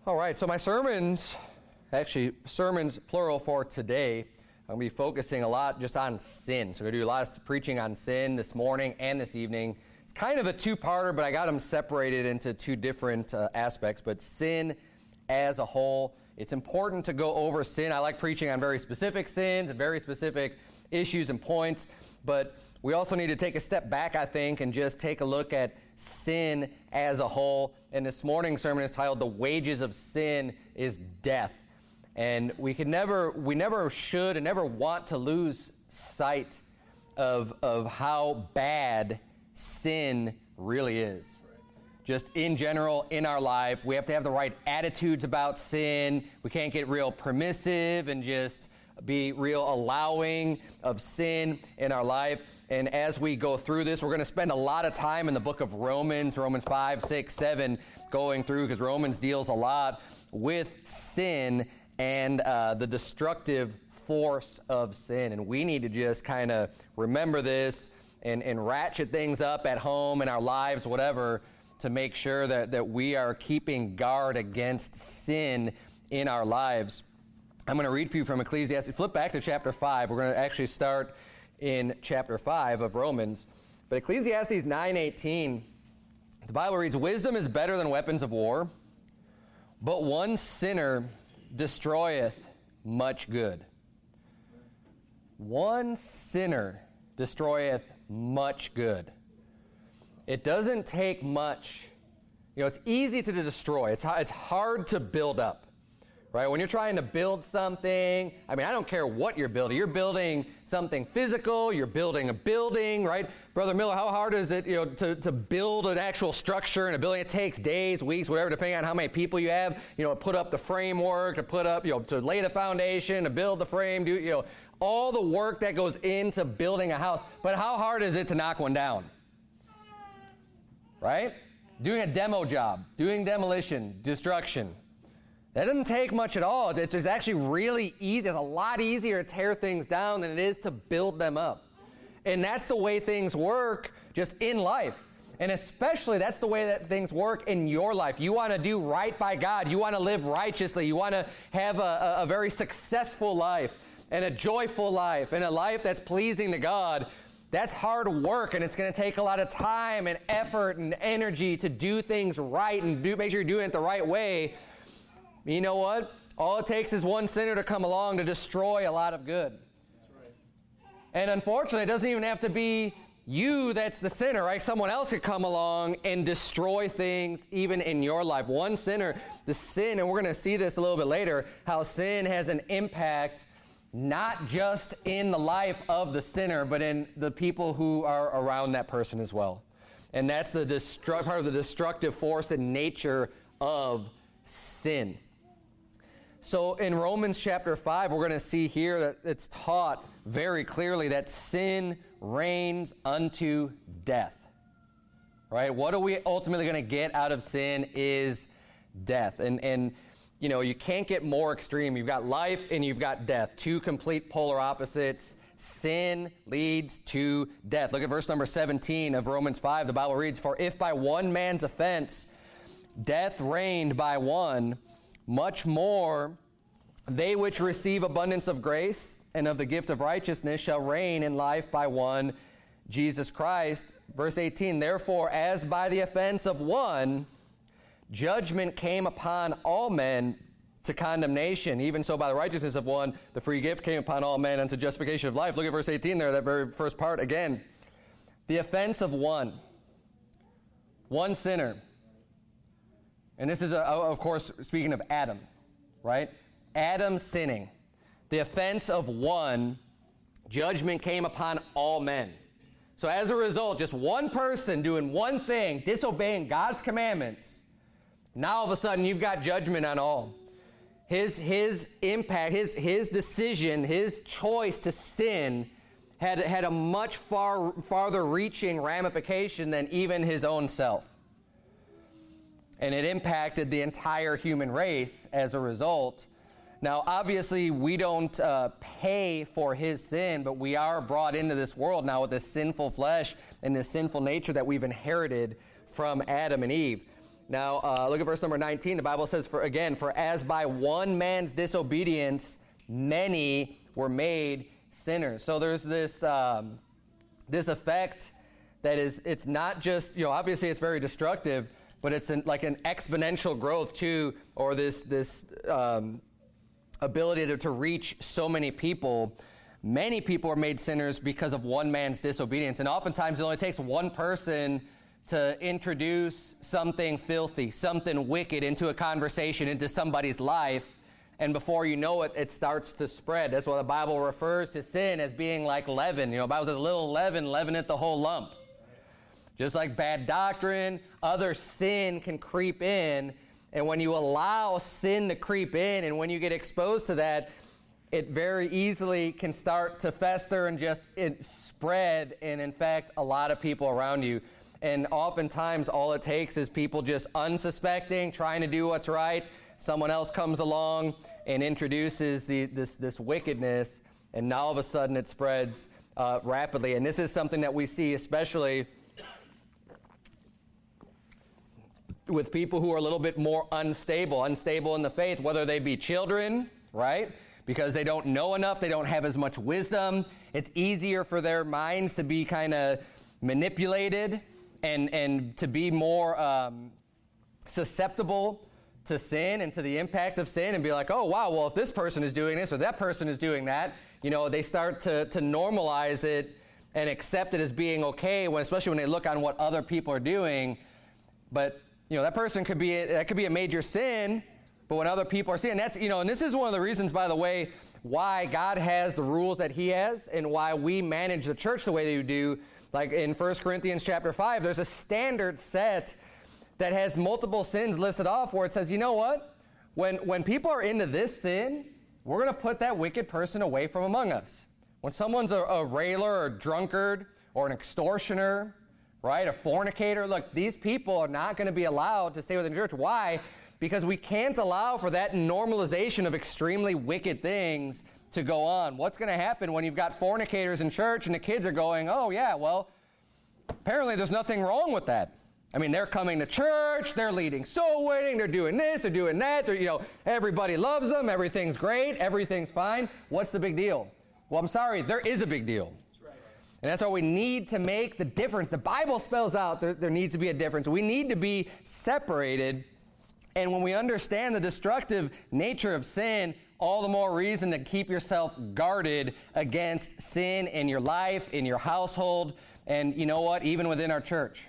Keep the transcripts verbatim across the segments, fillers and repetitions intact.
All right, so my sermons, actually sermons plural for today, I'm going to be focusing a lot just on sin. So we're going to do a lot of preaching on sin this morning and this evening. It's kind of a two-parter, but I got them separated into two different uh, aspects. But sin as a whole, it's important to go over sin. I like preaching on very specific sins and very specific issues and points, but we also need to take a step back, I think, and just take a look at sin as a whole. And this morning's sermon is titled, "The Wages of Sin is Death." And we can never, we never should and never want to lose sight of, of how bad sin really is. Just in general, in our life, we have to have the right attitudes about sin. We can't get real permissive and just be real allowing of sin in our life. And as we go through this, we're going to spend a lot of time in the book of Romans, Romans five, six, seven, going through, because Romans deals a lot with sin and uh, the destructive force of sin. And we need to just kind of remember this and, and ratchet things up at home, in our lives, whatever, to make sure that, that we are keeping guard against sin in our lives. I'm going to read for you from Ecclesiastes. Flip back to chapter five. We're going to actually start in chapter five of Romans. But Ecclesiastes nine eighteen, the Bible reads, "Wisdom is better than weapons of war, but one sinner destroyeth much good." One sinner destroyeth much good. It doesn't take much. You know, it's easy to destroy. It's it's hard to build up. Right? When you're trying to build something, I mean, I don't care what you're building. You're building something physical. You're building a building, right? Brother Miller, how hard is it, you know, to, to build an actual structure in a building? It takes days, weeks, whatever, depending on how many people you have. You know, put up the framework, to put up, you know, to lay the foundation, to build the frame, do, you know, all the work that goes into building a house. But how hard is it to knock one down? Right? Doing a demo job, doing demolition, destruction. That doesn't take much at all. It's, it's actually really easy. It's a lot easier to tear things down than it is to build them up. And that's the way things work just in life. And especially that's the way that things work in your life. You want to do right by God. You want to live righteously. You want to have a, a, a very successful life and a joyful life and a life that's pleasing to God. That's hard work, and it's going to take a lot of time and effort and energy to do things right and do, make sure you're doing it the right way. You know what? All it takes is one sinner to come along to destroy a lot of good. That's right. And unfortunately, it doesn't even have to be you that's the sinner, right? Someone else could come along and destroy things even in your life. One sinner, the sin, and we're going to see this a little bit later, how sin has an impact not just in the life of the sinner, but in the people who are around that person as well. And that's the destru- part of the destructive force and nature of sin. So in Romans chapter five, we're going to see here that it's taught very clearly that sin reigns unto death. Right? What are we ultimately going to get out of sin is death. And, and you know, you can't get more extreme. You've got life and you've got death. Two complete polar opposites. Sin leads to death. Look at verse number seventeen of Romans five. The Bible reads, "For if by one man's offense death reigned by one, much more they which receive abundance of grace and of the gift of righteousness shall reign in life by one, Jesus Christ." Verse eighteen, "Therefore, as by the offense of one, judgment came upon all men to condemnation, even so by the righteousness of one, the free gift came upon all men unto justification of life." Look at verse eighteen there, that very first part again. The offense of one. One sinner. And this is, a, of course, speaking of Adam, right? Adam sinning. The offense of one, judgment came upon all men. So as a result, just one person doing one thing, disobeying God's commandments, now all of a sudden you've got judgment on all. His, his impact, his, his decision, his choice to sin had, had a much far farther reaching ramification than even his own self. And it impacted the entire human race as a result. Now, obviously, we don't uh, pay for his sin, but we are brought into this world now with this sinful flesh and this sinful nature that we've inherited from Adam and Eve. Now, uh, look at verse number nineteen. The Bible says, "For again, for as by one man's disobedience, many were made sinners." So there's this um, this effect that is, it's not just, you know, obviously it's very destructive, but it's an, like an exponential growth too, or this this um, ability to, to reach so many people. Many people are made sinners because of one man's disobedience, and oftentimes it only takes one person to introduce something filthy, something wicked into a conversation, into somebody's life, and before you know it, it starts to spread. That's why the Bible refers to sin as being like leaven. You know, the Bible says a little leaven, leaveneth the whole lump. Just like bad doctrine, other sin can creep in, and when you allow sin to creep in, and when you get exposed to that, it very easily can start to fester and just it spread and infect a lot of people around you. And oftentimes all it takes is people just unsuspecting, trying to do what's right. Someone else comes along and introduces the, this, this wickedness, and now all of a sudden it spreads uh, rapidly. And this is something that we see especially with people who are a little bit more unstable, unstable in the faith, whether they be children, right? Because they don't know enough, they don't have as much wisdom. It's easier for their minds to be kind of manipulated and, and to be more um, susceptible to sin and to the impacts of sin, and be like, oh, wow, well, if this person is doing this or that person is doing that, you know, they start to, to normalize it and accept it as being okay, when, especially when they look on what other people are doing. But, you know, that person could be, that could be a major sin, but when other people are seeing, that's, you know, and this is one of the reasons, by the way, why God has the rules that he has and why we manage the church the way that we do. Like in First Corinthians chapter five, there's a standard set that has multiple sins listed off where it says, you know what? When, when people are into this sin, we're going to put that wicked person away from among us. When someone's a, a railer or a drunkard or an extortioner, right, a fornicator, look, these people are not going to be allowed to stay within the church. Why? Because we can't allow for that normalization of extremely wicked things to go on. What's going to happen when you've got fornicators in church and the kids are going, oh, yeah, well, apparently there's nothing wrong with that. I mean, they're coming to church, they're leading soul winning, they're doing this, they're doing that, they're, you know, everybody loves them, everything's great, everything's fine. What's the big deal? Well, I'm sorry, there is a big deal. That's right. And that's why we need to make the difference. The Bible spells out there, there needs to be a difference. We need to be separated. And when we understand the destructive nature of sin, all the more reason to keep yourself guarded against sin in your life, in your household, and you know what, even within our church.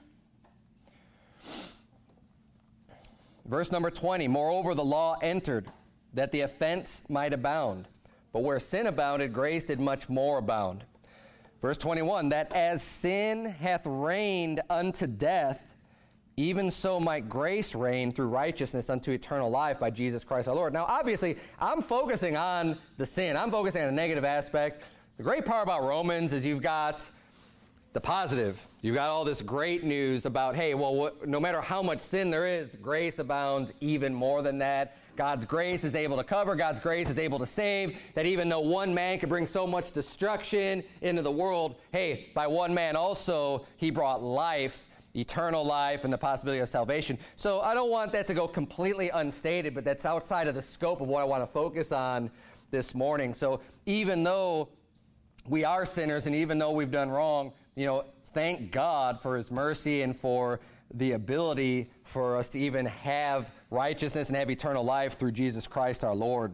Verse number twenty, moreover, the law entered, that the offense might abound. But where sin abounded, grace did much more abound. Verse twenty-one, that as sin hath reigned unto death, even so might grace reign through righteousness unto eternal life by Jesus Christ our Lord. Now, obviously, I'm focusing on the sin. I'm focusing on the negative aspect. The great part about Romans is you've got the positive. You've got all this great news about, hey, well, what, no matter how much sin there is, grace abounds even more than that. God's grace is able to cover. God's grace is able to save. That even though one man could bring so much destruction into the world, hey, by one man also, he brought life, eternal life, and the possibility of salvation. So I don't want that to go completely unstated, but that's outside of the scope of what I want to focus on this morning. So even though we are sinners and even though we've done wrong, you know, thank God for his mercy and for the ability for us to even have righteousness and have eternal life through Jesus Christ our Lord.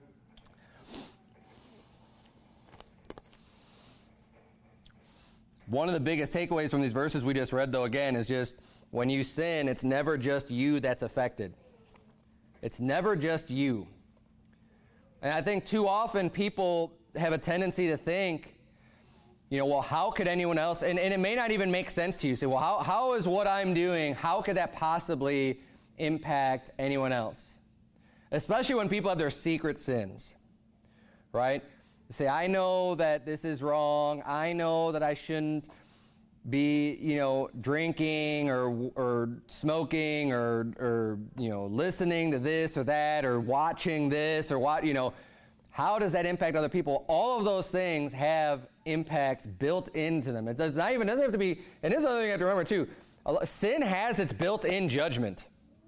One of the biggest takeaways from these verses we just read, though, again, is just when you sin, it's never just you that's affected. It's never just you. And I think too often people have a tendency to think, you know, well, how could anyone else, and, and it may not even make sense to you. Say, well, how, how is what I'm doing, how could that possibly impact anyone else? Especially when people have their secret sins, right? Say, I know that this is wrong. I know that I shouldn't be, you know, drinking or or smoking or, or, you know, listening to this or that or watching this or what, you know. How does that impact other people? All of those things have impacts built into them. It does not even, it doesn't have to be, and this is another thing you have to remember too. Sin has its built-in judgment.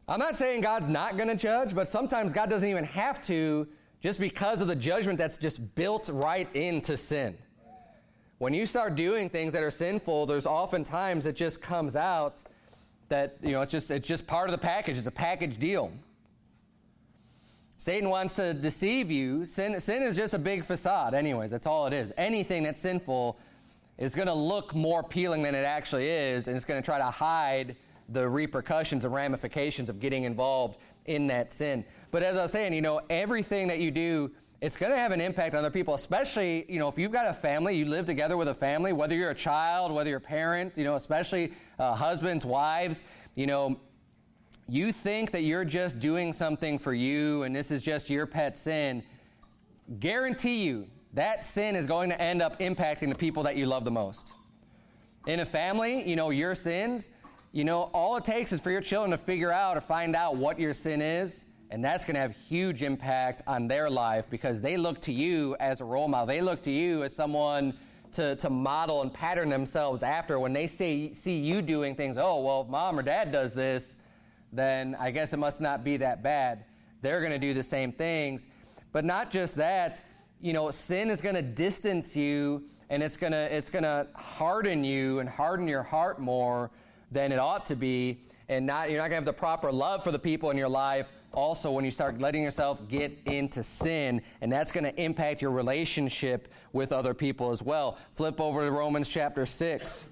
I'm not saying God's not going to judge, but sometimes God doesn't even have to, just because of the judgment that's just built right into sin. When you start doing things that are sinful, there's oftentimes it just comes out that, you know, it's just it's just part of the package. It's a package deal. Satan wants to deceive you. Sin, sin is just a big facade anyways. That's all it is. Anything that's sinful is going to look more appealing than it actually is, and it's going to try to hide the repercussions and ramifications of getting involved in that sin. But as I was saying, you know, everything that you do, it's going to have an impact on other people, especially, you know, if you've got a family, you live together with a family, whether you're a child, whether you're a parent, you know, especially uh, husbands, wives, you know, you think that you're just doing something for you and this is just your pet sin. Guarantee you that sin is going to end up impacting the people that you love the most. In a family, you know, your sins, you know, all it takes is for your children to figure out or find out what your sin is, and that's going to have huge impact on their life because they look to you as a role model. They look to you as someone to, to model and pattern themselves after. When they see, see you doing things, oh, well, if mom or dad does this, then I guess it must not be that bad. They're going to do the same things. But not just that, you know, sin is going to distance you, and it's going to it's going to harden you and harden your heart more than it ought to be, and not you're not going to have the proper love for the people in your life also when you start letting yourself get into sin, and that's going to impact your relationship with other people as well. Flip over to Romans chapter six.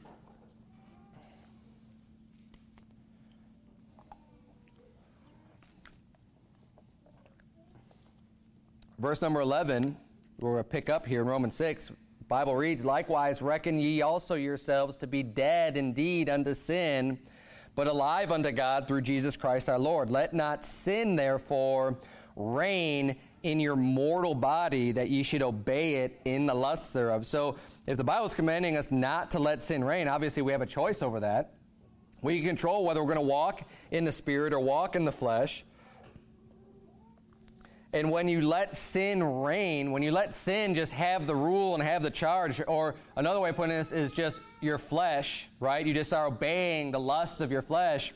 Verse number eleven, we're going to pick up here in Romans six. The Bible reads, "Likewise reckon ye also yourselves to be dead indeed unto sin, but alive unto God through Jesus Christ our Lord. Let not sin therefore reign in your mortal body, that ye should obey it in the lusts thereof." So if the Bible is commanding us not to let sin reign, obviously we have a choice over that. We can control whether we're going to walk in the Spirit or walk in the flesh. And when you let sin reign, when you let sin just have the rule and have the charge, or another way of putting this is just your flesh, right? You just are obeying the lusts of your flesh.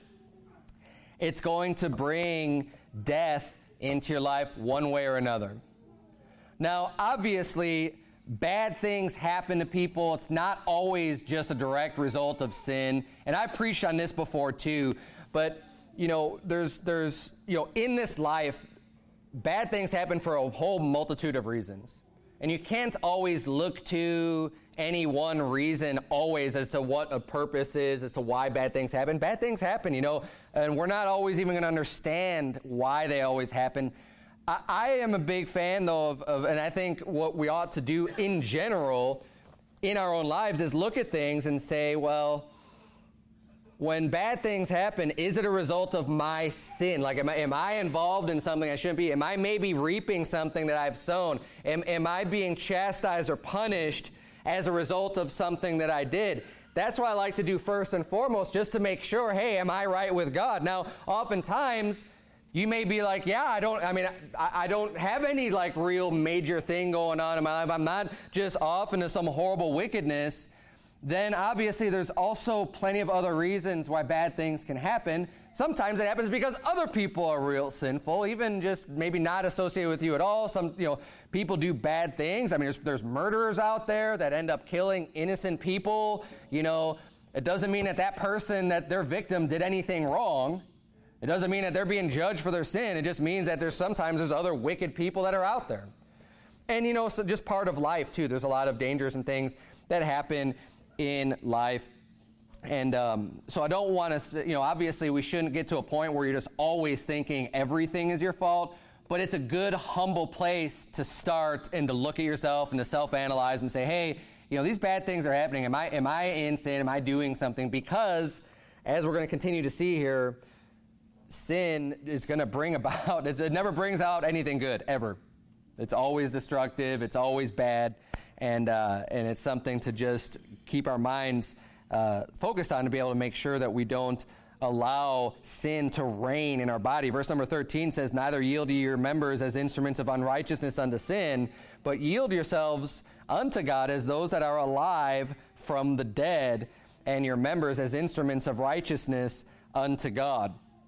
It's going to bring death into your life one way or another. Now, obviously, bad things happen to people. It's not always just a direct result of sin. And I preached on this before too. But, you know, there's, there's, you know, in this life, bad things happen for a whole multitude of reasons. And you can't always look to any one reason always as to what a purpose is, as to why bad things happen. Bad things happen, you know, and we're not always even going to understand why they always happen. I, I am a big fan, though, of, of, and I think what we ought to do in general in our own lives is look at things and say, well, when bad things happen, is it a result of my sin? Like, am I, am I involved in something I shouldn't be? Am I maybe reaping something that I've sown? Am, am I being chastised or punished as a result of something that I did? That's what I like to do first and foremost, just to make sure, hey, am I right with God? Now, oftentimes, you may be like, yeah, I don't, I mean, I, I don't have any, like, real major thing going on in my life. I'm not just off into some horrible wickedness. Then obviously there's also plenty of other reasons why bad things can happen. Sometimes it happens because other people are real sinful, even just maybe not associated with you at all. Some, you know, people do bad things. I mean, there's, there's murderers out there that end up killing innocent people. You know, it doesn't mean that that person, that their victim did anything wrong. It doesn't mean that they're being judged for their sin. It just means that there's sometimes there's other wicked people that are out there. And, you know, so just part of life, too. There's a lot of dangers and things that happen in life. And um, so I don't want to, you know, obviously we shouldn't get to a point where you're just always thinking everything is your fault, but it's a good, humble place to start and to look at yourself and to self-analyze and say, hey, you know, these bad things are happening. Am I, am I in sin? Am I doing something? Because, as we're going to continue to see here, sin is going to bring about, it never brings out anything good, ever. It's always destructive. It's always bad. And uh, and it's something to just keep our minds uh, focused on, to be able to make sure that we don't allow sin to reign in our body. Verse number thirteen says, "Neither yield ye your members as instruments of unrighteousness unto sin, but yield yourselves unto God as those that are alive from the dead, and your members as instruments of righteousness unto God."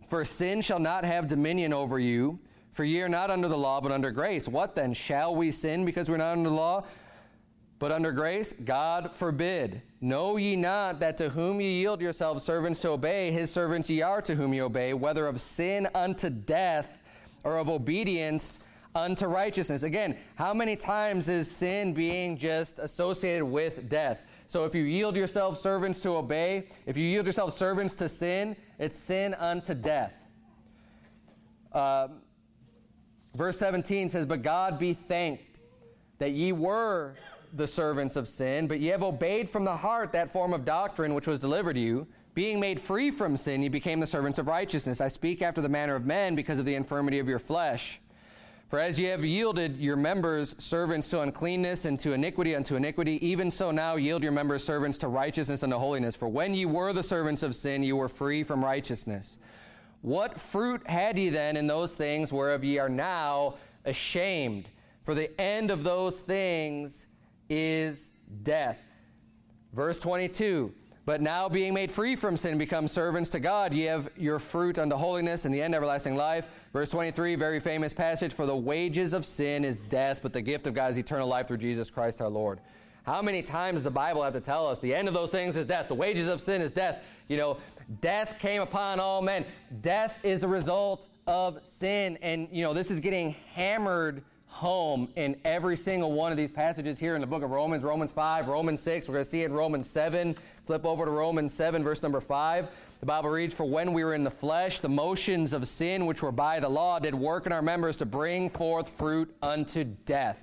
For sin shall not have dominion over you, for ye are not under the law, but under grace. What then? Shall we sin because we're not under the law, but under grace? God forbid. Know ye not that to whom ye yield yourselves servants to obey, his servants ye are to whom ye obey, whether of sin unto death or of obedience unto righteousness. Again, how many times is sin being just associated with death? So if you yield yourselves servants to obey, if you yield yourselves servants to sin, it's sin unto death. Uh, verse seventeen says, but God be thanked that ye were the servants of sin, but ye have obeyed from the heart that form of doctrine which was delivered to you. Being made free from sin, ye became the servants of righteousness. I speak after the manner of men because of the infirmity of your flesh. For as ye have yielded your members servants to uncleanness and to iniquity unto iniquity, even so now yield your members servants to righteousness unto holiness. For when ye were the servants of sin, ye were free from righteousness. What fruit had ye then in those things whereof ye are now ashamed? For the end of those things is death. Verse twenty-two, but now being made free from sin, become servants to God, ye have your fruit unto holiness, and the end everlasting life. Verse twenty-three, very famous passage, for the wages of sin is death, but the gift of God is eternal life through Jesus Christ our Lord. How many times does the Bible have to tell us the end of those things is death? The wages of sin is death. You know, death came upon all men. Death is a result of sin, and you know, this is getting hammered home in every single one of these passages here in the book of Romans, Romans five, Romans six. We're going to see it in Romans seven. Flip over to Romans seven, verse number five. The Bible reads, for when we were in the flesh, the motions of sin which were by the law did work in our members to bring forth fruit unto death.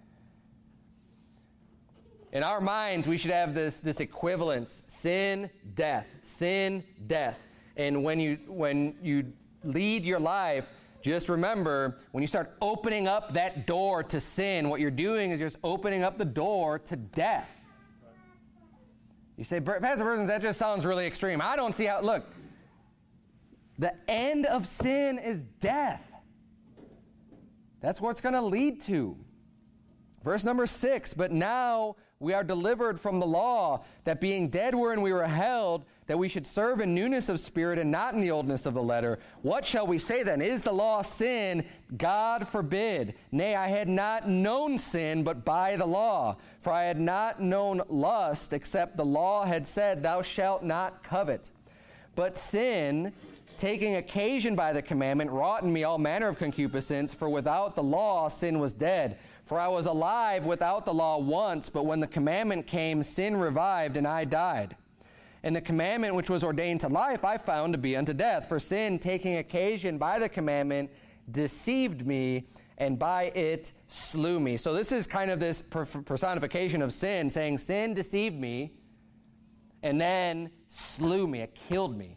In our minds, we should have this, this equivalence, sin, death, sin, death. And when you, when you lead your life, just remember, when you start opening up that door to sin, what you're doing is just opening up the door to death. You say, Pastor Persons, that just sounds really extreme. I don't see how, look, the end of sin is death. That's what it's going to lead to. Verse number six, but now we are delivered from the law, that being dead wherein we were held, that we should serve in newness of spirit and not in the oldness of the letter. What shall we say then? Is the law sin? God forbid. Nay, I had not known sin but by the law. For I had not known lust, except the law had said, thou shalt not covet. But sin, taking occasion by the commandment, wrought in me all manner of concupiscence, for without the law sin was dead. For I was alive without the law once, but when the commandment came, sin revived, and I died. And the commandment which was ordained to life I found to be unto death. For sin, taking occasion by the commandment, deceived me, and by it slew me. So this is kind of this personification of sin, saying sin deceived me, and then slew me. It killed me.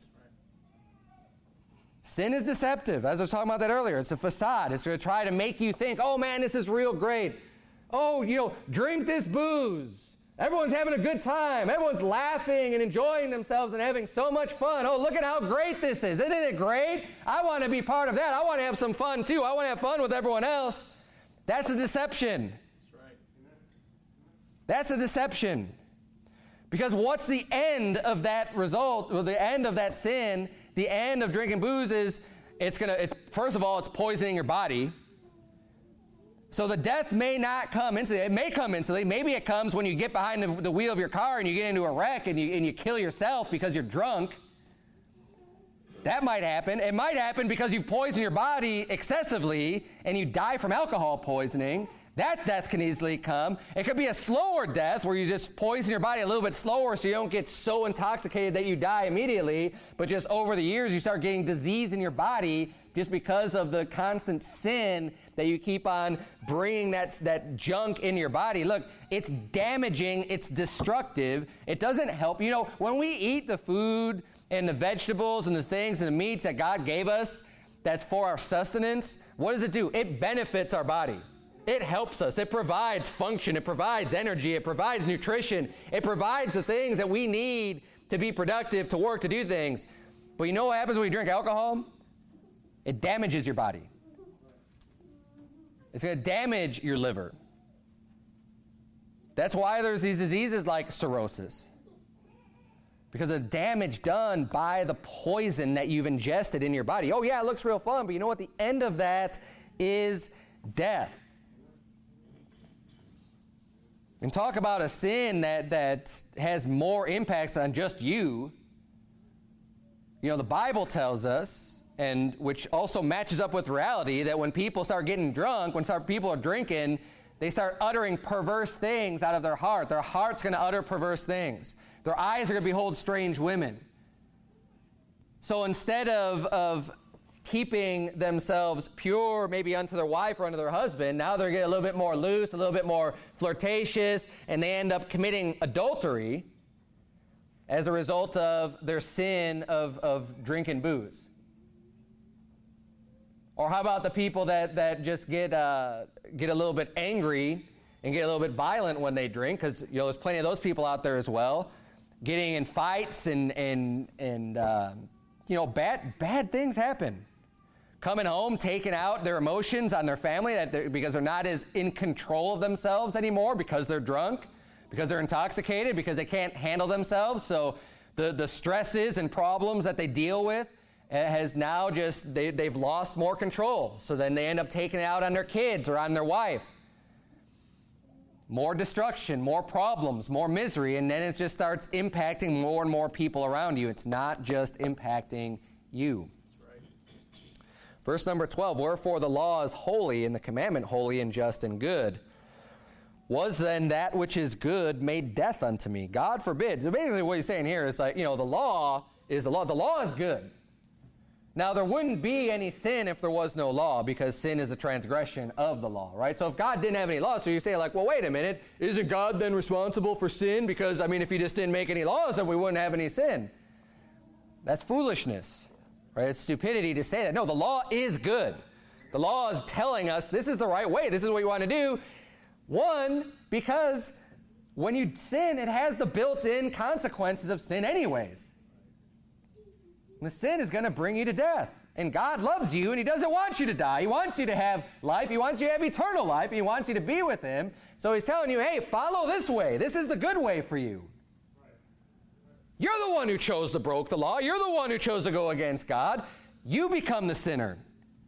Sin is deceptive, as I was talking about that earlier. It's a facade. It's going to try to make you think, oh man, this is real great. Oh, you know, drink this booze. Everyone's having a good time. Everyone's laughing and enjoying themselves and having so much fun. Oh, look at how great this is. Isn't it great? I want to be part of that. I want to have some fun too. I want to have fun with everyone else. That's a deception. That's right. That's a deception. Because what's the end of that result, or the end of that sin? The end of drinking booze is, it's going to, it's first of all, it's poisoning your body. So the death may not come instantly. It may come instantly. Maybe it comes when you get behind the, the wheel of your car and you get into a wreck and you, and you kill yourself because you're drunk. That might happen. It might happen because you poison your body excessively and you die from alcohol poisoning. That death can easily come. It could be a slower death where you just poison your body a little bit slower so you don't get so intoxicated that you die immediately, but just over the years you start getting disease in your body just because of the constant sin that you keep on bringing that, that junk in your body. Look, it's damaging, it's destructive, it doesn't help. You know, when we eat the food and the vegetables and the things and the meats that God gave us that's for our sustenance, what does it do? It benefits our body. It helps us. It provides function. It provides energy. It provides nutrition. It provides the things that we need to be productive, to work, to do things. But you know what happens when you drink alcohol? It damages your body. It's going to damage your liver. That's why there's these diseases like cirrhosis. because of the damage done by the poison that you've ingested in your body. Oh yeah, it looks real fun, but you know what? The end of that is death. And talk about a sin that, that has more impacts on just you. You know, the Bible tells us, and which also matches up with reality, that when people start getting drunk, when start, people are drinking, they start uttering perverse things out of their heart. Their heart's going to utter perverse things. Their eyes are going to behold strange women. So instead of, of keeping themselves pure, maybe unto their wife or unto their husband, now they're getting a little bit more loose, a little bit more flirtatious, and they end up committing adultery as a result of their sin of, of drinking booze. Or how about the people that, that just get uh, get a little bit angry and get a little bit violent when they drink, because you know there's plenty of those people out there as well, getting in fights and and and uh, you know bad bad things happen. Coming home, taking out their emotions on their family that they're, because they're not as in control of themselves anymore, because they're drunk, because they're intoxicated, because they can't handle themselves. So the the stresses and problems that they deal with has now just, they, they've lost more control. So then they end up taking it out on their kids or on their wife. More destruction, more problems, more misery, and then it just starts impacting more and more people around you. It's not just impacting you. That's right. Verse number twelve, wherefore the law is holy, and the commandment holy and just and good. Was then that which is good made death unto me? God forbid. So basically what he's saying here is like, you know, the law is the law. The law is good. Now, there wouldn't be any sin if there was no law, because sin is the transgression of the law, right? So if God didn't have any law, so you say like, well, wait a minute, isn't God then responsible for sin? Because, I mean, if he just didn't make any laws, then we wouldn't have any sin. That's foolishness, right? It's stupidity to say that. No, the law is good. The law is telling us this is the right way. This is what you want to do. One, because when you sin, it has the built-in consequences of sin anyways. The sin is going to bring you to death. And God loves you, and he doesn't want you to die. He wants you to have life. He wants you to have eternal life. He wants you to be with him. So he's telling you, hey, follow this way. This is the good way for you. You're the one who chose to break the law. You're the one who chose to go against God. You become the sinner.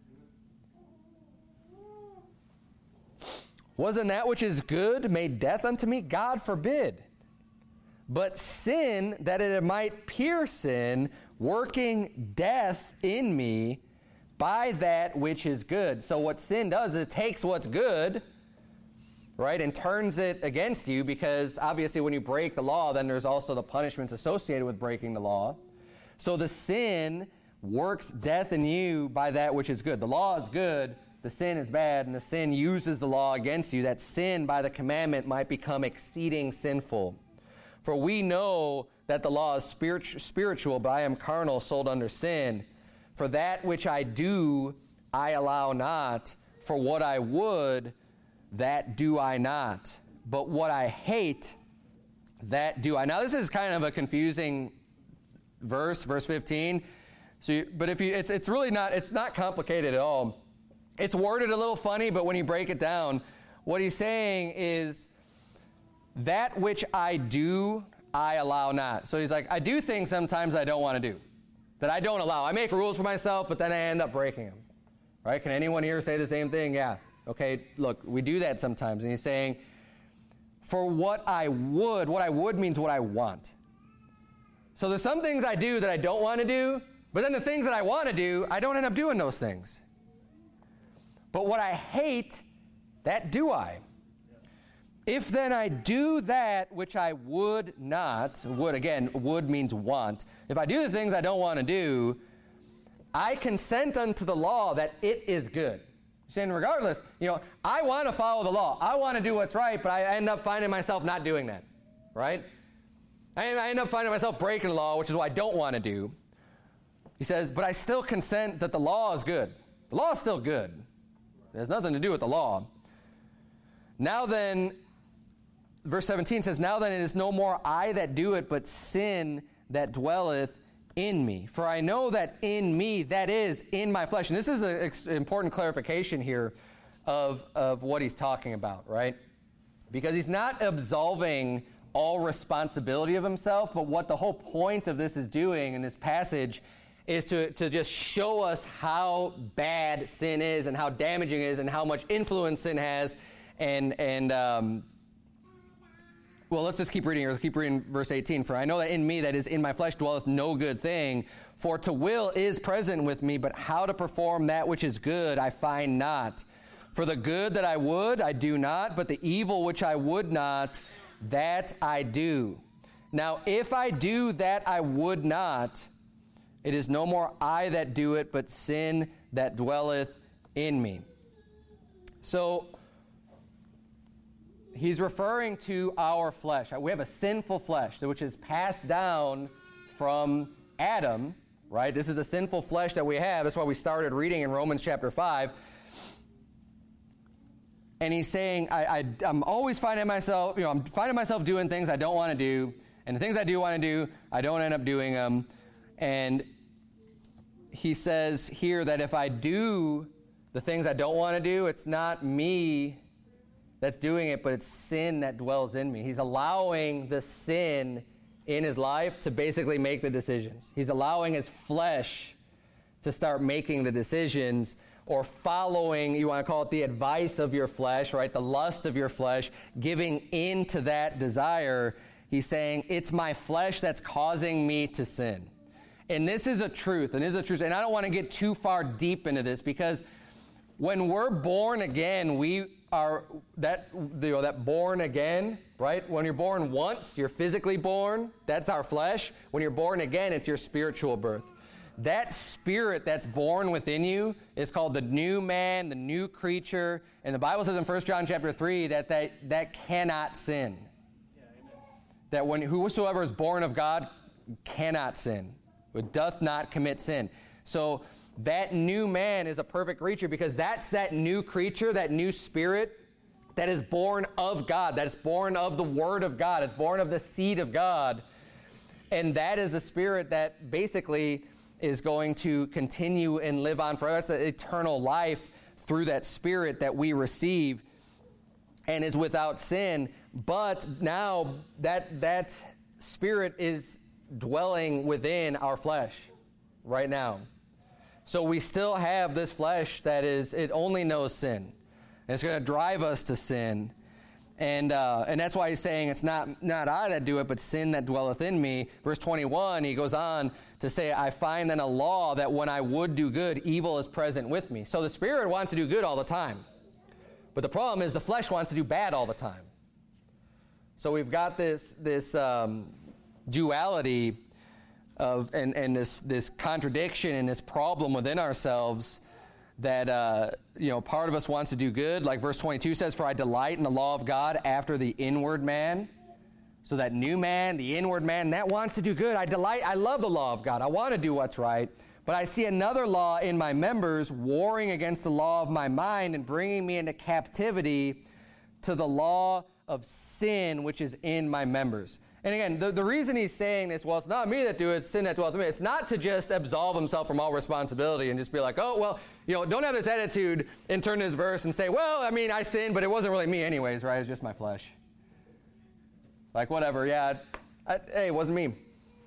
Wasn't that which is good made death unto me? God forbid. But sin, that it might appear sin, working death in me by that which is good. So what sin does is it takes what's good, right, and turns it against you, because obviously when you break the law, then there's also the punishments associated with breaking the law. So the sin works death in you by that which is good. The law is good, the sin is bad, and the sin uses the law against you, that sin by the commandment might become exceeding sinful. For we know that the law is spirit- spiritual, but I am carnal, sold under sin. For that which I do, I allow not. For what I would, that do I not. But what I hate, that do I. Now, this is kind of a confusing verse, verse fifteen. So, you, but if you, it's it's really not, it's not complicated at all. It's worded a little funny, but when you break it down, what he's saying is, that which I do, I allow not. So he's like, I do things sometimes I don't want to do, that I don't allow. I make rules for myself, but then I end up breaking them. Right? Can anyone here say the same thing? Yeah. Okay, look, we do that sometimes. And he's saying, for what I would, what I would means what I want. So there's some things I do that I don't want to do, but then the things that I want to do, I don't end up doing those things. But what I hate, that do I. If then I do that which I would not, would again, would means want. If I do the things I don't want to do, I consent unto the law that it is good. Saying regardless, you know, I want to follow the law. I want to do what's right, but I end up finding myself not doing that, right? I end up finding myself breaking the law, which is what I don't want to do. He says, but I still consent that the law is good. The law is still good. It has nothing to do with the law. Now then, verse seventeen says, now then it is no more I that do it, but sin that dwelleth in me. For I know that in me, that is, in my flesh. And this is an ex- important clarification here of, of what he's talking about, right? Because he's not absolving all responsibility of himself. But what the whole point of this is doing in this passage is to, to just show us how bad sin is and how damaging it is and how much influence sin has. And, and um, well, let's just keep reading here. Let's keep reading verse eighteen. For I know that in me, that is in my flesh, dwelleth no good thing. For to will is present with me, but how to perform that which is good I find not. For the good that I would, I do not, but the evil which I would not, that I do. Now, if I do that I would not, it is no more I that do it, but sin that dwelleth in me. So, he's referring to our flesh. We have a sinful flesh, which is passed down from Adam, right? This is the sinful flesh that we have. That's why we started reading in Romans chapter five. And he's saying, I, I, I'm always finding myself, you know, I'm finding myself doing things I don't want to do. And the things I do want to do, I don't end up doing them. And he says here that if I do the things I don't want to do, it's not me that's doing it, but it's sin that dwells in me. He's allowing the sin in his life to basically make the decisions. He's allowing his flesh to start making the decisions, or following, you want to call it the advice of your flesh, right? The lust of your flesh, giving in to that desire. He's saying, it's my flesh that's causing me to sin. And this is a truth, and this is a truth. And I don't want to get too far deep into this, because when we're born again, we are that, you know, that born again, right? When you're born once, you're physically born. That's our flesh. When you're born again, it's your spiritual birth. That spirit that's born within you is called the new man, the new creature. And the Bible says in First John chapter three that that, that cannot sin. Yeah, amen. That when whosoever is born of God cannot sin. It doth not commit sin. So that new man is a perfect creature, because that's that new creature, that new spirit that is born of God, that is born of the Word of God. It's born of the seed of God. And that is the spirit that basically is going to continue and live on forever. That's an eternal life through that spirit that we receive, and is without sin. But now that that spirit is dwelling within our flesh right now. So we still have this flesh that is, it only knows sin. And it's going to drive us to sin. And uh, and that's why he's saying it's not, not I that do it, but sin that dwelleth in me. Verse twenty-one, he goes on to say, I find then a law that when I would do good, evil is present with me. So the spirit wants to do good all the time. But the problem is the flesh wants to do bad all the time. So we've got this, this um, duality of and, and this, this contradiction and this problem within ourselves, that, uh, you know, part of us wants to do good. Like verse twenty-two says, for I delight in the law of God after the inward man. So that new man, the inward man, that wants to do good. I delight, I love the law of God. I want to do what's right. But I see another law in my members, warring against the law of my mind and bringing me into captivity to the law of sin, which is in my members. And again, the, the reason he's saying this, well, it's not me that do it, it's sin that dwells in me. It's not to just absolve himself from all responsibility and just be like, oh, well, you know, don't have this attitude and turn to this verse and say, well, I mean, I sinned, but it wasn't really me anyways, right? It's just my flesh. Like, whatever, yeah, I, hey, it wasn't me.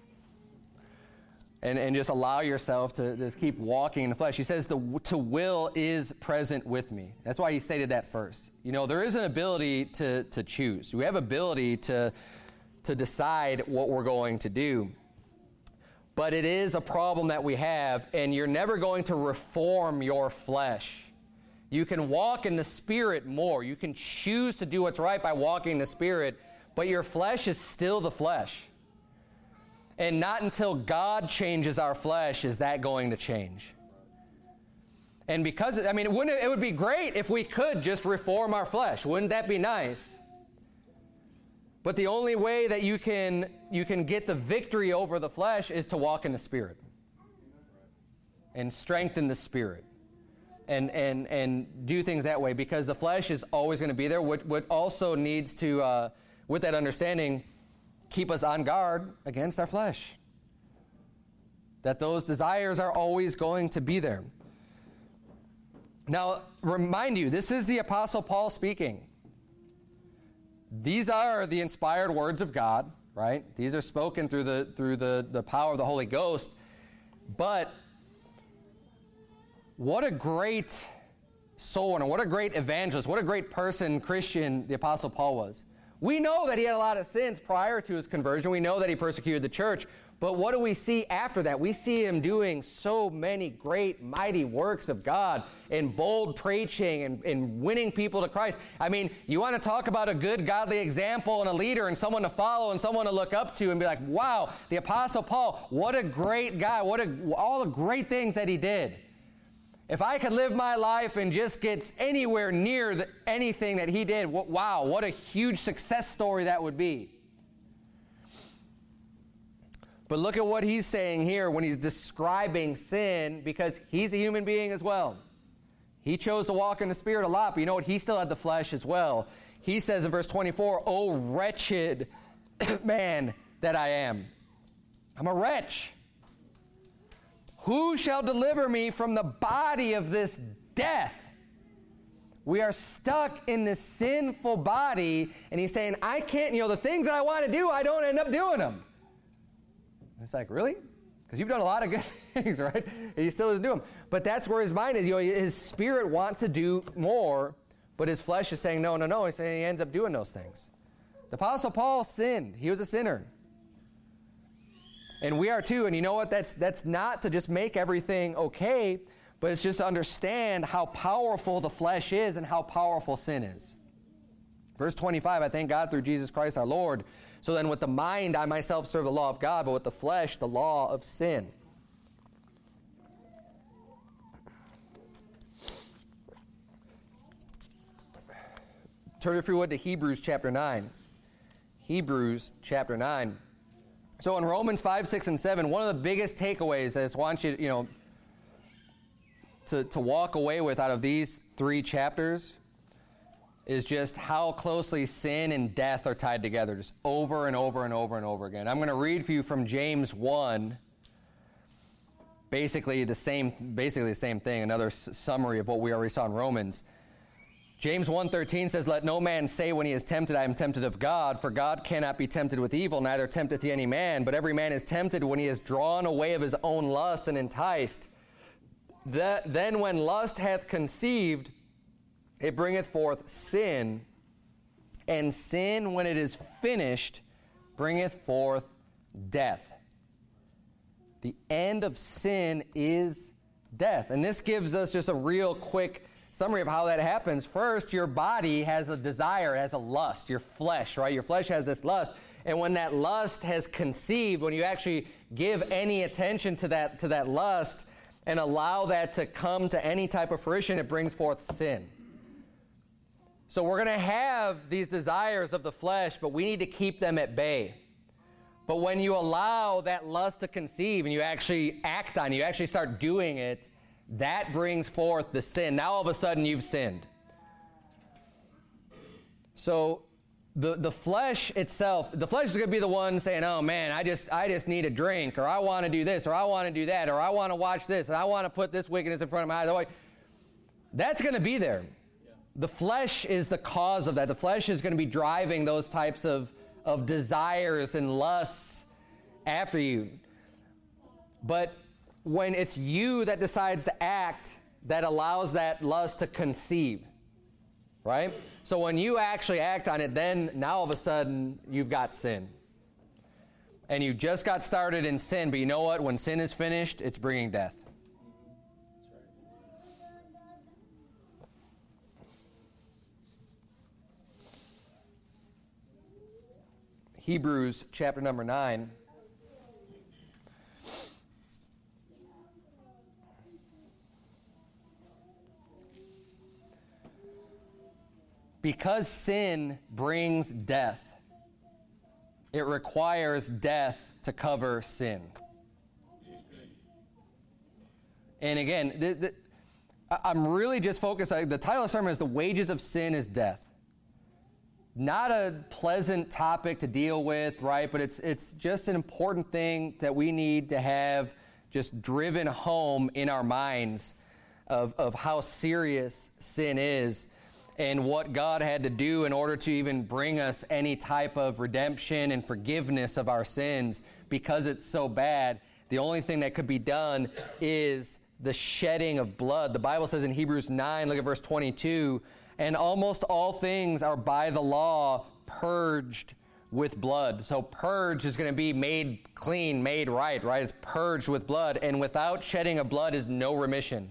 And and just allow yourself to just keep walking in the flesh. He says the to will is present with me. That's why he stated that first. You know, there is an ability to, to choose. We have ability to... to decide what we're going to do. But it is a problem that we have, and you're never going to reform your flesh. You can walk in the Spirit more. You can choose to do what's right by walking in the Spirit, but your flesh is still the flesh. And not until God changes our flesh is that going to change. And because, I mean, it, wouldn't, it would be great if we could just reform our flesh. Wouldn't that be nice? But the only way that you can you can get the victory over the flesh is to walk in the Spirit and strengthen the Spirit and and and do things that way, because the flesh is always going to be there. What what also needs to, uh, with that understanding, keep us on guard against our flesh. That those desires are always going to be there. Now, remind you, this is the Apostle Paul speaking. These are the inspired words of God, right? These are spoken through the through the, the power of the Holy Ghost. But what a great soul winner, what a great evangelist, what a great person, Christian, the Apostle Paul was. We know that he had a lot of sins prior to his conversion. We know that he persecuted the church. But what do we see after that? We see him doing so many great, mighty works of God and bold preaching and, and winning people to Christ. I mean, you want to talk about a good, godly example and a leader and someone to follow and someone to look up to and be like, wow, the Apostle Paul, what a great guy, what a, all the great things that he did. If I could live my life and just get anywhere near the, anything that he did, wh- wow, what a huge success story that would be. But look at what he's saying here when he's describing sin, because he's a human being as well. He chose to walk in the Spirit a lot, but you know what? He still had the flesh as well. He says in verse twenty-four, "O wretched man that I am." I'm a wretch. Who shall deliver me from the body of this death? We are stuck in this sinful body, and he's saying, I can't, you know, the things that I want to do, I don't end up doing them. It's like, really? Because you've done a lot of good things, right? And he still doesn't do them. But that's where his mind is. You know, his spirit wants to do more, but his flesh is saying, no, no, no. He's saying he ends up doing those things. The Apostle Paul sinned. He was a sinner. And we are too. And you know what? That's, that's not to just make everything okay, but it's just to understand how powerful the flesh is and how powerful sin is. Verse twenty-five, I thank God through Jesus Christ our Lord. So then with the mind, I myself serve the law of God, but with the flesh, the law of sin. Turn, if you would, to Hebrews chapter nine. Hebrews chapter nine. So in Romans five, six, and seven, one of the biggest takeaways I just want you, you know, to, to walk away with out of these three chapters is just how closely sin and death are tied together, just over and over and over and over again. I'm going to read for you from James one, basically the same, basically the same thing, another s- summary of what we already saw in Romans. James one thirteen says, "Let no man say when he is tempted, I am tempted of God, for God cannot be tempted with evil, neither tempteth he any man. But every man is tempted when he is drawn away of his own lust and enticed. That, then when lust hath conceived, it bringeth forth sin, and sin, when it is finished, bringeth forth death." The end of sin is death. And this gives us just a real quick summary of how that happens. First, your body has a desire, has a lust, your flesh, right? Your flesh has this lust. And when that lust has conceived, when you actually give any attention to that, to that lust and allow that to come to any type of fruition, it brings forth sin. So we're going to have these desires of the flesh, but we need to keep them at bay. But when you allow that lust to conceive and you actually act on it, you actually start doing it, that brings forth the sin. Now all of a sudden you've sinned. So the, the flesh itself, the flesh is going to be the one saying, oh man, I just I just need a drink, or I want to do this, or I want to do that, or I want to watch this, and I want to put this wickedness in front of my eyes. That's going to be there. The flesh is the cause of that. The flesh is going to be driving those types of, of desires and lusts after you. But when it's you that decides to act, that allows that lust to conceive, right? So when you actually act on it, then now all of a sudden you've got sin. And you just got started in sin, but you know what? When sin is finished, it's bringing death. Hebrews chapter number nine. Because sin brings death, it requires death to cover sin. And again, the, the, I'm really just focused, the title of the sermon is "The Wages of Sin is Death." Not a pleasant topic to deal with, right? But it's it's just an important thing that we need to have just driven home in our minds of, of how serious sin is. and what God had to do in order to even bring us any type of redemption and forgiveness of our sins. Because it's so bad, the only thing that could be done is the shedding of blood. The Bible says in Hebrews nine, look at verse twenty-two, and almost all things are by the law purged with blood. So purge is going to be made clean, made right, right? It's purged with blood, and without shedding of blood is no remission.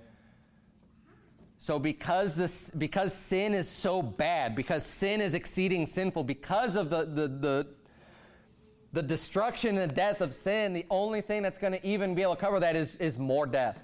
So because this, because sin is so bad, because sin is exceeding sinful, because of the, the, the, the destruction and death of sin, the only thing that's going to even be able to cover that is, is more death.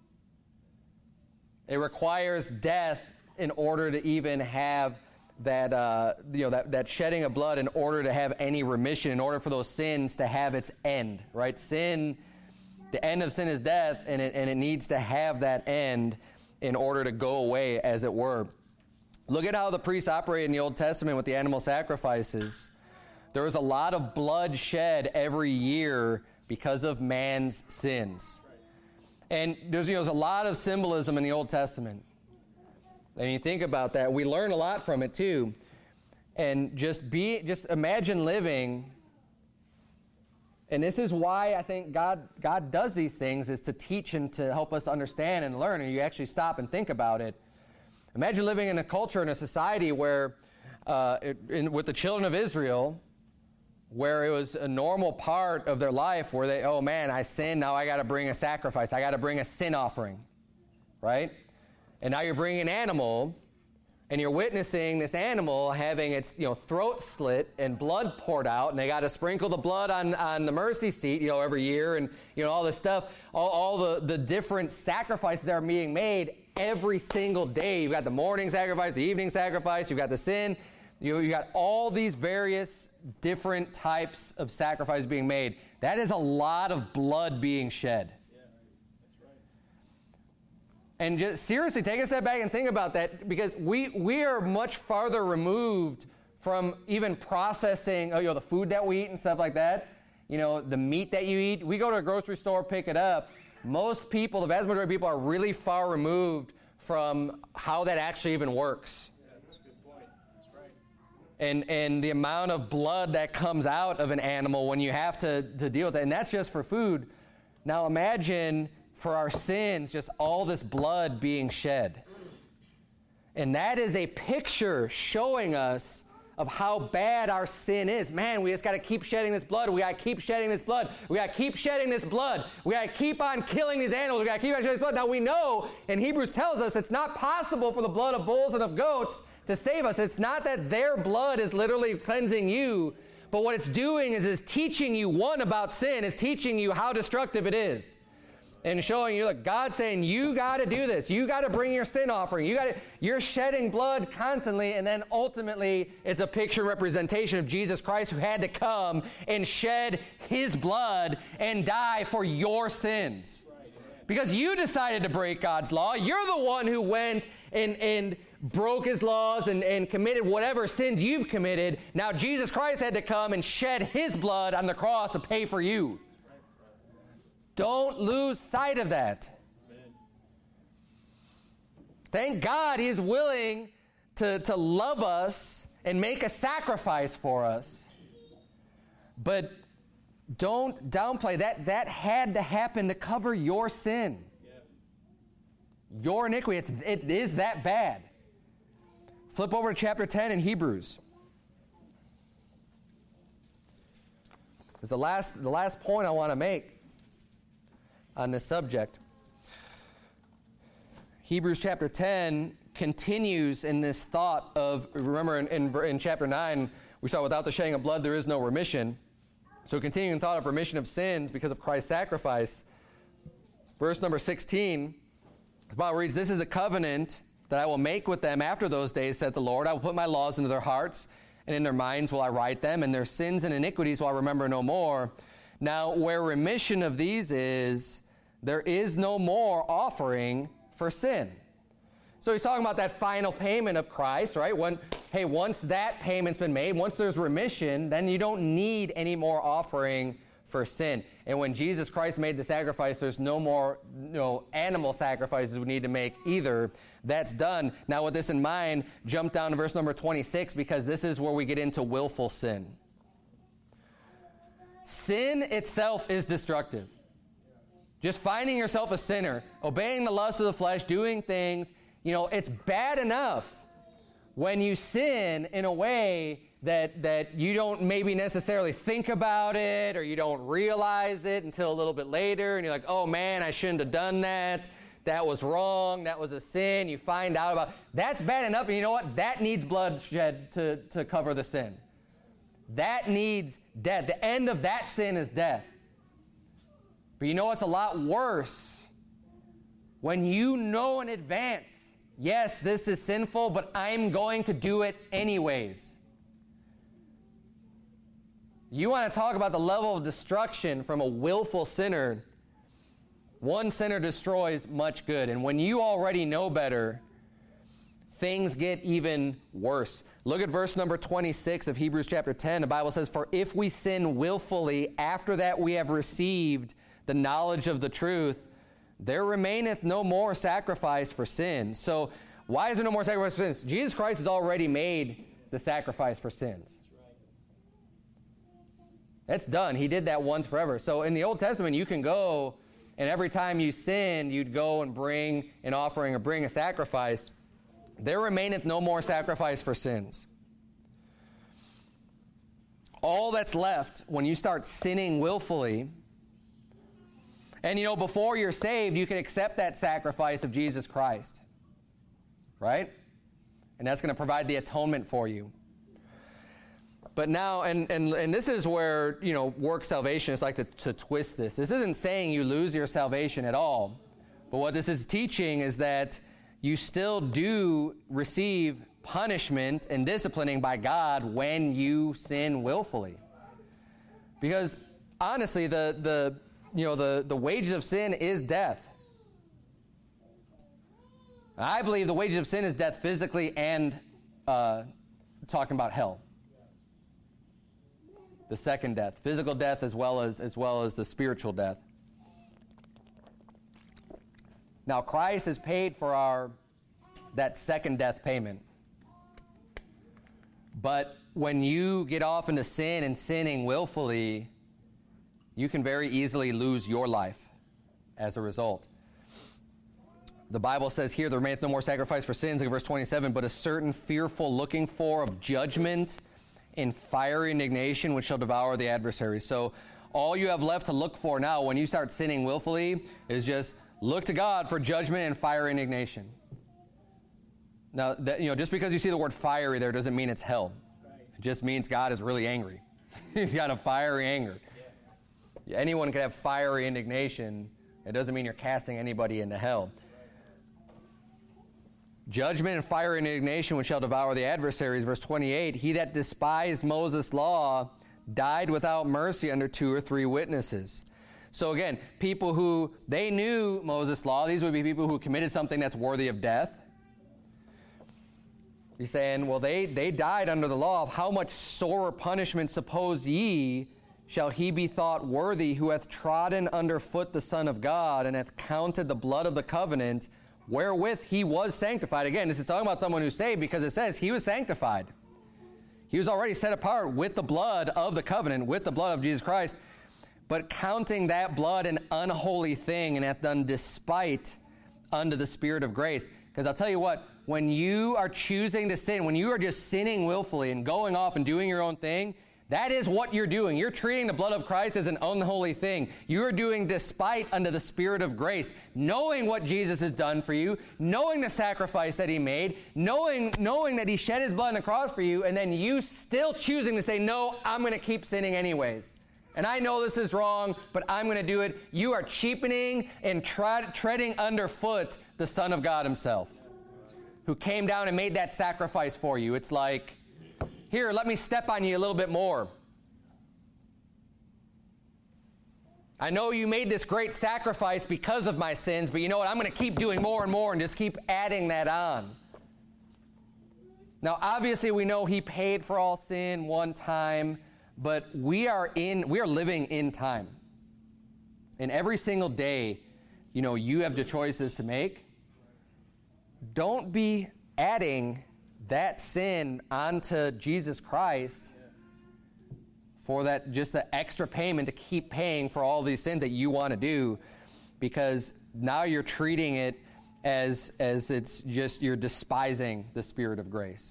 It requires death in order to even have that, uh, you know, that, that shedding of blood, in order to have any remission, in order for those sins to have its end, right? Sin, the end of sin is death, and it, and it needs to have that end in order to go away, as it were. Look at how the priests operated in the Old Testament with the animal sacrifices. There was a lot of blood shed every year because of man's sins. And there's, you know, there's a lot of symbolism in the Old Testament. And you think about that, we learn a lot from it too. And just be, just imagine living, and this is why I think God, God does these things, is to teach and to help us understand and learn, and you actually stop and think about it. Imagine living in a culture, in a society where, uh, it, in, with the children of Israel, where it was a normal part of their life where they, oh man, I sinned, now I got to bring a sacrifice. I got to bring a sin offering, right? And now you're bringing an animal, and you're witnessing this animal having its, you know, throat slit and blood poured out, and they got to sprinkle the blood on, on the mercy seat, you know, every year, and, you know, all this stuff, all, all the, the different sacrifices that are being made every single day. You've got the morning sacrifice, the evening sacrifice, you've got the sin, you, you got all these various different types of sacrifices being made. That is a lot of blood being shed. And just seriously, take a step back and think about that, because we, we are much farther removed from even processing, oh, you know, the food that we eat and stuff like that. You know, the meat that you eat. We go to a grocery store, pick it up. Most people, the vast majority of people, are really far removed from how that actually even works. Yeah, that's a good point. That's right. And and the amount of blood that comes out of an animal when you have to, to deal with that. And that's just for food. Now imagine, for our sins, just all this blood being shed. And that is a picture showing us of how bad our sin is. Man, we just got to keep shedding this blood. We got to keep shedding this blood. We got to keep shedding this blood. We got to keep on killing these animals. We got to keep on shedding this blood. Now we know, and Hebrews tells us, it's not possible for the blood of bulls and of goats to save us. It's not that their blood is literally cleansing you, but what it's doing is is teaching you, one, about sin, is teaching you how destructive it is. And showing you, look, God's saying, you got to do this. You got to bring your sin offering. You got to, you're shedding blood constantly, and then ultimately it's a picture representation of Jesus Christ, who had to come and shed his blood and die for your sins. Because you decided to break God's law. You're the one who went and, and broke his laws and, and committed whatever sins you've committed. Now Jesus Christ had to come and shed his blood on the cross to pay for you. Don't lose sight of that. Amen. Thank God he's willing to, to love us and make a sacrifice for us. But don't downplay that. That had to happen to cover your sin. Yeah. Your iniquity. It's, it is that bad. Flip over to chapter ten in Hebrews. Because the last, the last point I want to make on this subject. Hebrews chapter ten continues in this thought of, remember in, in, in chapter nine, we saw without the shedding of blood there is no remission. So continuing thought of remission of sins because of Christ's sacrifice. Verse number sixteen, the Bible reads, "This is a covenant that I will make with them after those days, saith the Lord. I will put my laws into their hearts, and in their minds will I write them, and their sins and iniquities will I remember no more. Now where remission of these is, there is no more offering for sin." So he's talking about that final payment of Christ, right? When, hey, once that payment's been made, once there's remission, then you don't need any more offering for sin. And when Jesus Christ made the sacrifice, there's no more you know, animal sacrifices we need to make either. That's done. Now with this in mind, jump down to verse number twenty-six, because this is where we get into willful sin. Sin itself is destructive. Just finding yourself a sinner, obeying the lust of the flesh, doing things, you know, it's bad enough when you sin in a way that that you don't maybe necessarily think about it, or you don't realize it until a little bit later, and you're like, oh man, I shouldn't have done that. That was wrong. That was a sin. You find out about it. That's bad enough, and you know what? That needs bloodshed to, to cover the sin. That needs death. The end of that sin is death. But you know what's a lot worse? When you know in advance, yes, this is sinful, but I'm going to do it anyways. You want to talk about the level of destruction from a willful sinner. One sinner destroys much good. And when you already know better, things get even worse. Look at verse number twenty-six of Hebrews chapter ten. The Bible says, for if we sin willfully after that we have received the knowledge of the truth, there remaineth no more sacrifice for sin. So why is there no more sacrifice for sins? Jesus Christ has already made the sacrifice for sins. That's done. He did that once forever. So in the Old Testament, you can go, and every time you sinned, you'd go and bring an offering or bring a sacrifice. There remaineth no more sacrifice for sins. All that's left when you start sinning willfully, and you know, before you're saved, you can accept that sacrifice of Jesus Christ, right? And that's going to provide the atonement for you. But now, and, and, and this is where, you know, work salvationists like to, to twist this. This isn't saying you lose your salvation at all. But what this is teaching is that you still do receive punishment and disciplining by God when you sin willfully. Because honestly, the, the, you know, the, the wages of sin is death. I believe the wages of sin is death physically and uh, talking about hell. The second death, physical death as well as as well as the spiritual death. Now Christ has paid for our that second death payment. But when you get off into sin and sinning willfully, you can very easily lose your life as a result. The Bible says here, there remaineth no more sacrifice for sins, in verse twenty-seven, but a certain fearful looking for of judgment in fiery indignation which shall devour the adversary. So all you have left to look for now when you start sinning willfully is just look to God for judgment and fiery indignation. Now, that, you know, just because you see the word fiery there doesn't mean it's hell. It just means God is really angry. He's got a fiery anger. Yeah. Anyone can have fiery indignation. It doesn't mean you're casting anybody into hell. Judgment and fire and indignation which shall devour the adversaries. Verse twenty-eight, he that despised Moses' law died without mercy under two or three witnesses. So again, people who, they knew Moses' law, these would be people who committed something that's worthy of death. He's saying, well, they, they died under the law. Of how much sorer punishment suppose ye shall he be thought worthy who hath trodden under foot the Son of God and hath counted the blood of the covenant wherewith he was sanctified. Again, this is talking about someone who's saved because it says he was sanctified. He was already set apart with the blood of the covenant, with the blood of Jesus Christ, but counting that blood an unholy thing and hath done despite unto the Spirit of grace. Because I'll tell you what, when you are choosing to sin, when you are just sinning willfully and going off and doing your own thing, that is what you're doing. You're treating the blood of Christ as an unholy thing. You are doing despite unto the Spirit of grace, knowing what Jesus has done for you, knowing the sacrifice that he made, knowing, knowing that he shed his blood on the cross for you, and then you still choosing to say, no, I'm going to keep sinning anyways. And I know this is wrong, but I'm going to do it. You are cheapening and tre- treading underfoot the Son of God himself, who came down and made that sacrifice for you. It's like, here, let me step on you a little bit more. I know you made this great sacrifice because of my sins, but you know what? I'm going to keep doing more and more and just keep adding that on. Now, obviously, we know he paid for all sin one time, But we are in, we are living in time. And every single day, you know, you have the choices to make. Don't be adding that sin onto Jesus Christ for that, just the extra payment to keep paying for all these sins that you want to do, because now you're treating it as, as it's just, you're despising the Spirit of grace.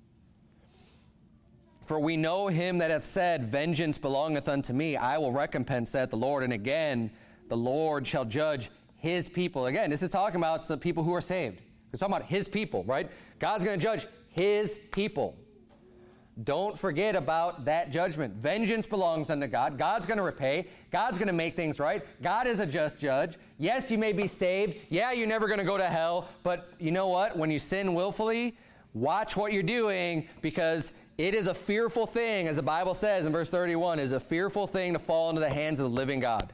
For we know him that hath said, vengeance belongeth unto me, I will recompense, saith the Lord. And again, the Lord shall judge his people. Again, this is talking about some people who are saved. We're talking about his people, right? God's going to judge his people. Don't forget about that judgment. Vengeance belongs unto God. God's going to repay. God's going to make things right. God is a just judge. Yes, you may be saved. Yeah, you're never going to go to hell. But you know what? When you sin willfully, watch what you're doing, because it is a fearful thing, as the Bible says in verse thirty-one, is a fearful thing to fall into the hands of the living God.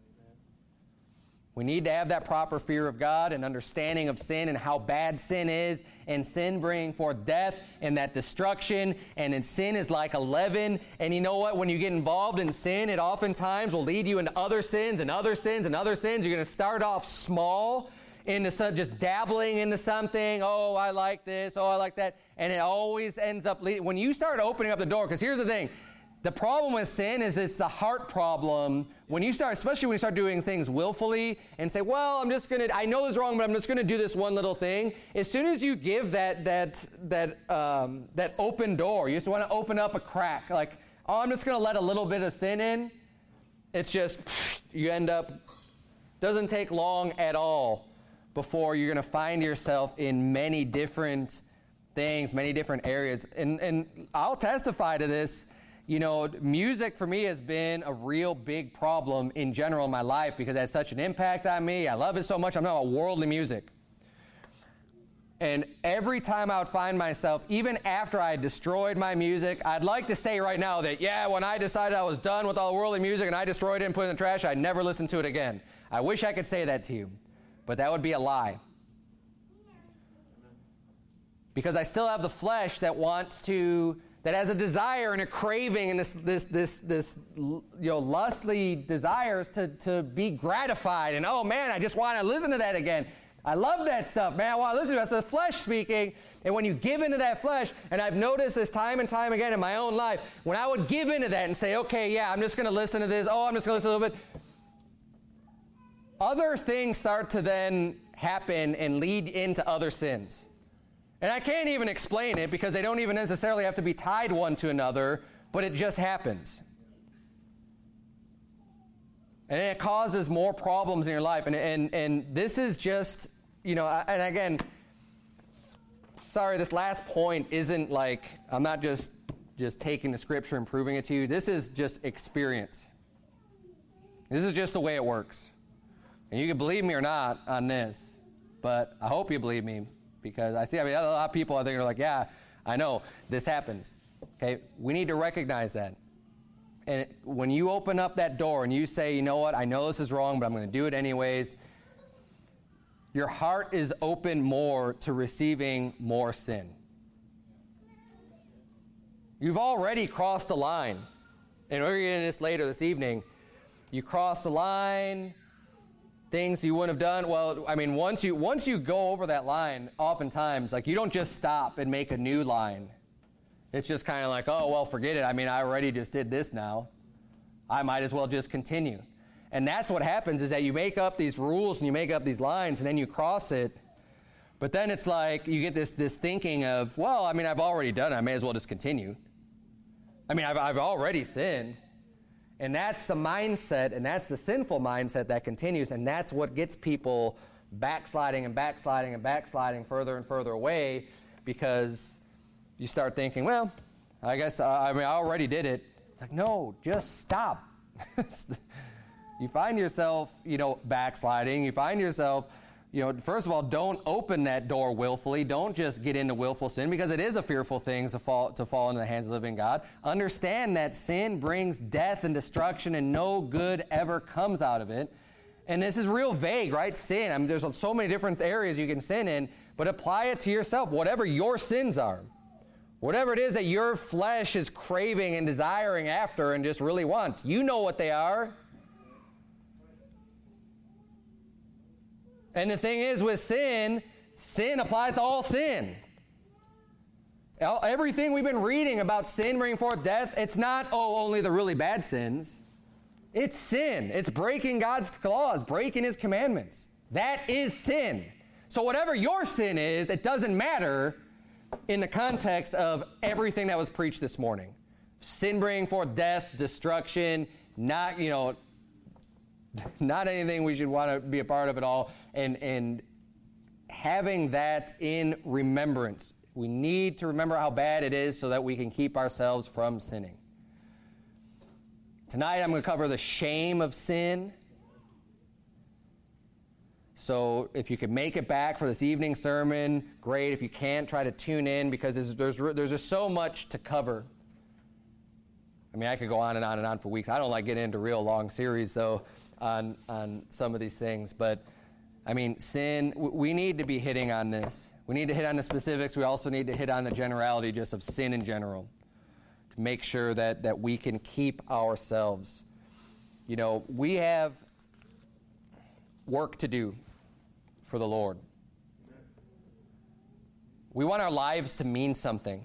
We need to have that proper fear of God and understanding of sin and how bad sin is, and sin bringing forth death and that destruction, and in sin is like a leaven. And you know what? When you get involved in sin, it oftentimes will lead you into other sins and other sins and other sins. You're going to start off small, into some, just dabbling into something. Oh, I like this. Oh, I like that. And it always ends up leading. When you start opening up the door, because here's the thing. The problem with sin is it's the heart problem. When you start, especially when you start doing things willfully and say, well, I'm just going to, I know it's wrong, but I'm just going to do this one little thing. As soon as you give that, that, that, um, that open door, you just want to open up a crack. Like, oh, I'm just going to let a little bit of sin in. It's just, you end up, doesn't take long at all before you're going to find yourself in many different things, many different areas. And, and I'll testify to this. You know, music for me has been a real big problem in general in my life, because it has such an impact on me. I love it so much. I'm talking about worldly music. And every time I would find myself, even after I destroyed my music, I'd like to say right now that, yeah, when I decided I was done with all worldly music and I destroyed it and put it in the trash, I'd never listen to it again. I wish I could say that to you, but that would be a lie. Because I still have the flesh that wants to, that has a desire and a craving and this, this, this, this, you know, lustly desires to, to be gratified. And, oh, man, I just want to listen to that again. I love that stuff, man. I want to listen to it. That's the flesh speaking. And when you give into that flesh, and I've noticed this time and time again in my own life, when I would give into that and say, okay, yeah, I'm just going to listen to this. Oh, I'm just going to listen a little bit. Other things start to then happen and lead into other sins. And I can't even explain it, because they don't even necessarily have to be tied one to another, but it just happens. And it causes more problems in your life. And, and, and this is just, you know, and again, sorry, this last point isn't like, I'm not just, just taking the scripture and proving it to you. This is just experience. This is just the way it works. And you can believe me or not on this, but I hope you believe me. Because I see, I mean, a lot of people I think are like, yeah, I know, this happens. Okay, we need to recognize that. And it, when you open up that door and you say, you know what, I know this is wrong, but I'm going to do it anyways, your heart is open more to receiving more sin. You've already crossed the line. And we're getting this later this evening. You cross the line. Things you wouldn't have done. Well, I mean, once you once you go over that line, oftentimes, like, you don't just stop and make a new line. It's just kind of like, oh, well, forget it. I mean, I already just did this now. I might as well just continue. And that's what happens, is that you make up these rules and you make up these lines and then you cross it. But then it's like you get this this thinking of, well, I mean, I've already done it. I may as well just continue. I mean, I've I've already sinned. And that's the mindset, and that's the sinful mindset that continues, and that's what gets people backsliding and backsliding and backsliding further and further away, because you start thinking, well, I guess, uh, I mean, I already did it. It's like, no, just stop. You find yourself, you know, backsliding. You find yourself, you know, first of all, don't open that door willfully. Don't just get into willful sin, because it is a fearful thing to fall to fall into the hands of the living God. Understand that sin brings death and destruction, and no good ever comes out of it. And this is real vague, right? Sin. I mean, there's so many different areas you can sin in, but apply it to yourself, whatever your sins are. Whatever it is that your flesh is craving and desiring after and just really wants. You know what they are. And the thing is with sin, sin applies to all sin. Everything we've been reading about sin bringing forth death, it's not, oh, only the really bad sins. It's sin. It's breaking God's laws, breaking his commandments. That is sin. So whatever your sin is, it doesn't matter in the context of everything that was preached this morning. Sin bringing forth death, destruction, not, you know, not anything we should want to be a part of at all. And, and having that in remembrance. We need to remember how bad it is so that we can keep ourselves from sinning. Tonight I'm going to cover the shame of sin. So if you could make it back for this evening sermon, great. If you can't, try to tune in because there's, there's, there's just so much to cover. I mean, I could go on and on and on for weeks. I don't like getting into real long series, though, on, on some of these things. But, I mean, sin, we need to be hitting on this. We need to hit on the specifics. We also need to hit on the generality just of sin in general to make sure that, that we can keep ourselves. You know, we have work to do for the Lord. We want our lives to mean something.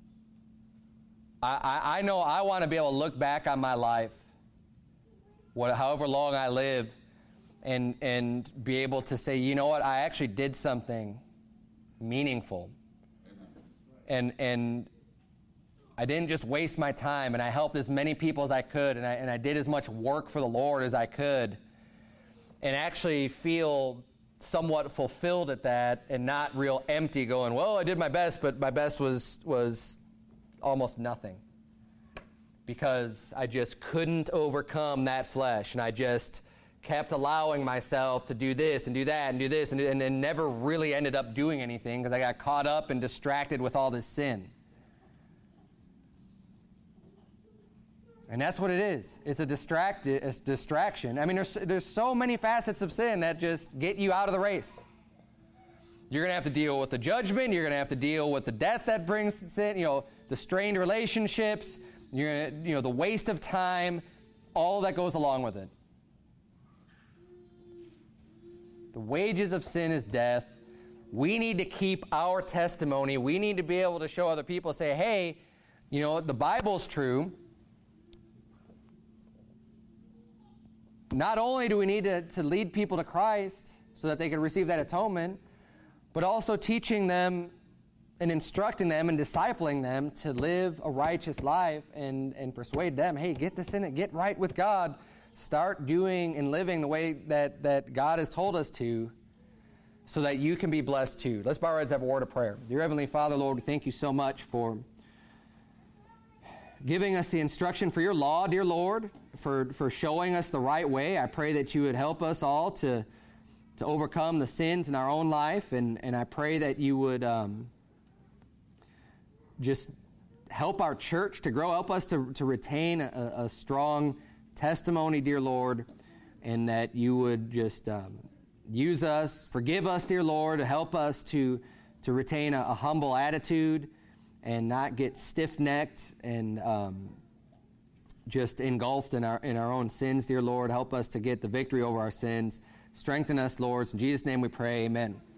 I, I, I know I want to be able to look back on my life, what, however long I live, and and be able to say, you know what, I actually did something meaningful. And and I didn't just waste my time, and I helped as many people as I could, and I and I did as much work for the Lord as I could, and actually feel somewhat fulfilled at that and not real empty going, well, I did my best, but my best was was almost nothing because I just couldn't overcome that flesh, and I just kept allowing myself to do this and do that and do this and, and then never really ended up doing anything because I got caught up and distracted with all this sin. And that's what it is. It's a distract, a distraction. I mean, there's, there's so many facets of sin that just get you out of the race. You're going to have to deal with the judgment. You're going to have to deal with the death that brings sin, you know, the strained relationships, you're gonna, you know, the waste of time, all that goes along with it. The wages of sin is death. We need to keep our testimony. We need to be able to show other people, say, hey, you know, the Bible's true. Not only do we need to, to lead people to Christ so that they can receive that atonement, but also teaching them and instructing them and discipling them to live a righteous life and, and persuade them, hey, get this in it, get right with God. Start doing and living the way that, that God has told us to so that you can be blessed too. Let's bow our heads and have a word of prayer. Dear Heavenly Father, Lord, we thank you so much for giving us the instruction for your law, dear Lord, for, for showing us the right way. I pray that you would help us all to, to overcome the sins in our own life, and, and I pray that you would um, just help our church to grow, help us to, to retain a, a strong testimony, dear Lord, and that you would just um, use us, forgive us, dear Lord, help us to, to retain a, a humble attitude and not get stiff-necked and um, just engulfed in our in our own sins, dear Lord. Help us to get the victory over our sins. Strengthen us, Lord. In Jesus' name we pray, amen.